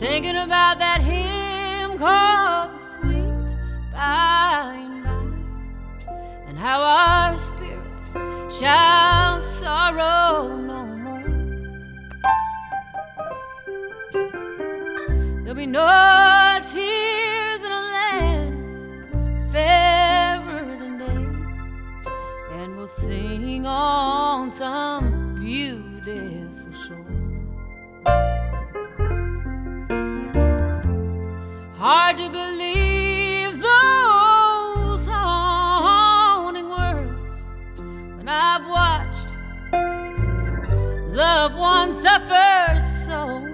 Thinking about that hymn called the sweet by and by, and how our spirits shall sorrow no more. There'll be no tears in a land fairer than day, and we'll sing on some beautiful shore. Hard to believe those haunting words when I've watched loved ones suffer so,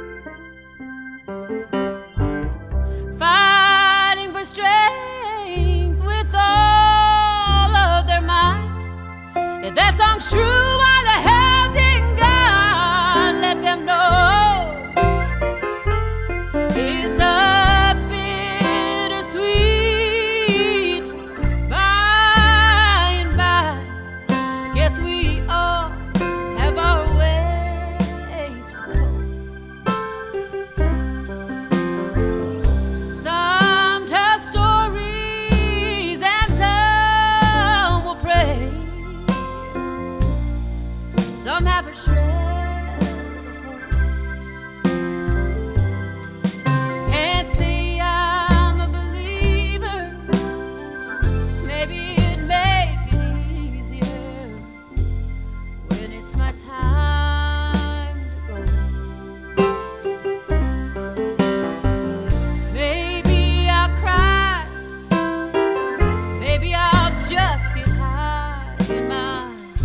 fighting for strength with all of their might. If that song's true, why the hell didn't God let them know? It's a some have a shred of hope. Can't say I'm a believer. Maybe it'd make it easier when it's my time to go. Maybe I'll cry. Maybe I'll just get high in my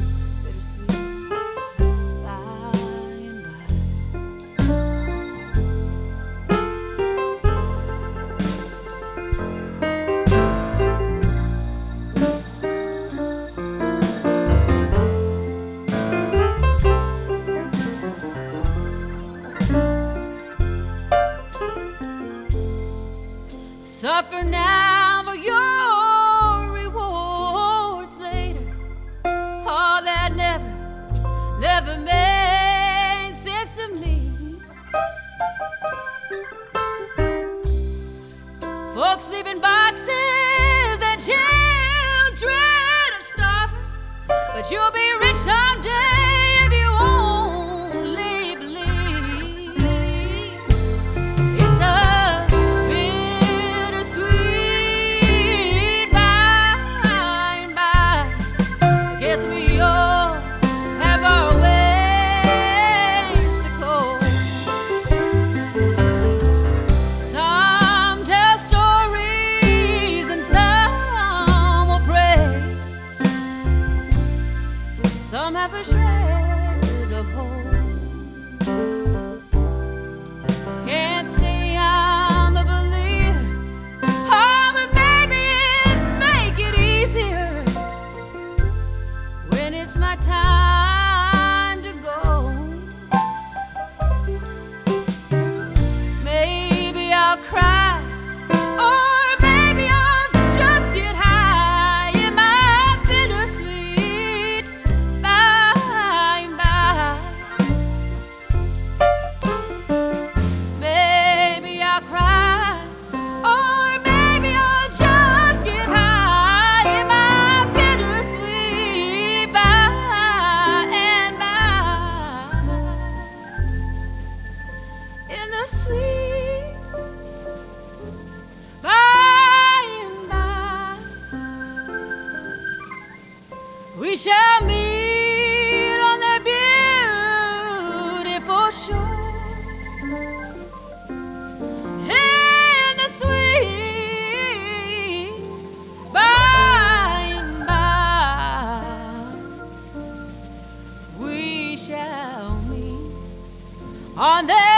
suffer now for your rewards later. All that never made sense to me. Folks leaving boxes and children are starving, but you'll be rich someday if you only believe. It's a guess we all have our ways to go. Some tell stories and some will pray. Some have a shred of hope. Can't say I'm a believer. Oh, but maybe it'd make it easier when it's my time to go. Maybe I'll cry, or maybe I'll just get high in my bittersweet by and by. Maybe I'll cry, or maybe I'll just get high in my bittersweet in the sweet by and by. We shall meet on the beautiful shore, in the sweet by and by. We shall meet on the